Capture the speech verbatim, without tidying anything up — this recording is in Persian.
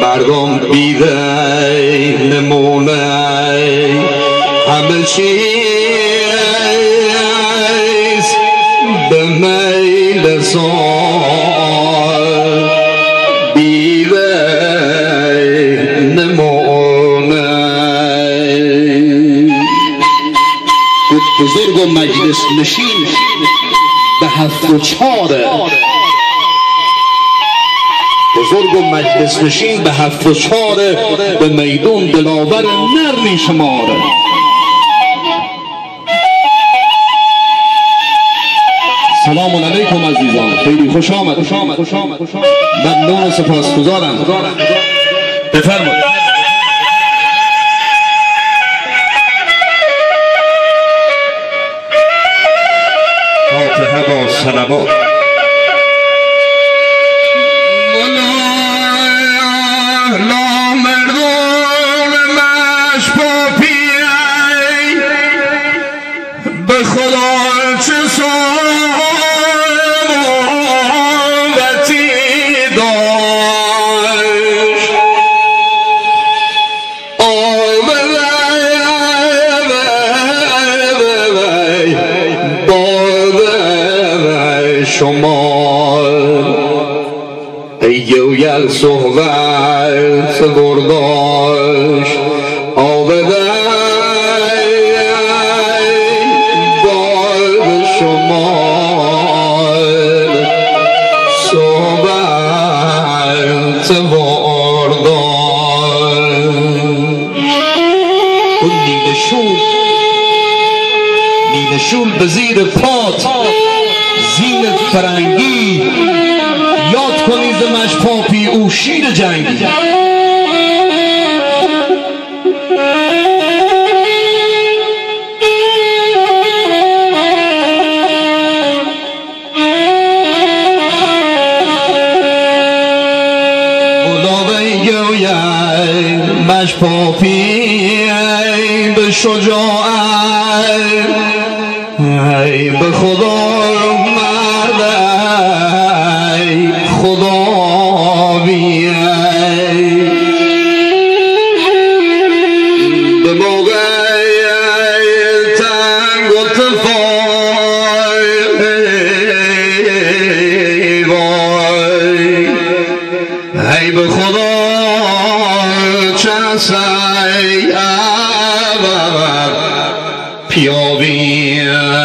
مردم بیده نمونه همه چیز به میل زار بیده نمونه. بزرگ و مجلس نشین به هفت و چاره، بزرگ و مجلس نشین به هفت و چاره، به میدون دلاور نرمی شماره. سلام علیکم عزیزان، خیلی خوش آمد. ممنون و سپاسگزارم. بفرمایید. فاتحه با صلوات. ایویل صحبت برداش آبده بال شمال صحبت برداش. اون نیل شول نیل شول به زیر پات زین فرنگی یاد کنید مشپاپی او شیر جنگی. مشپاپی به شجاعت ای به خدا مرد ای خدا بیای به موقع تنگ و تفای ای به خدا چسای پیا بیای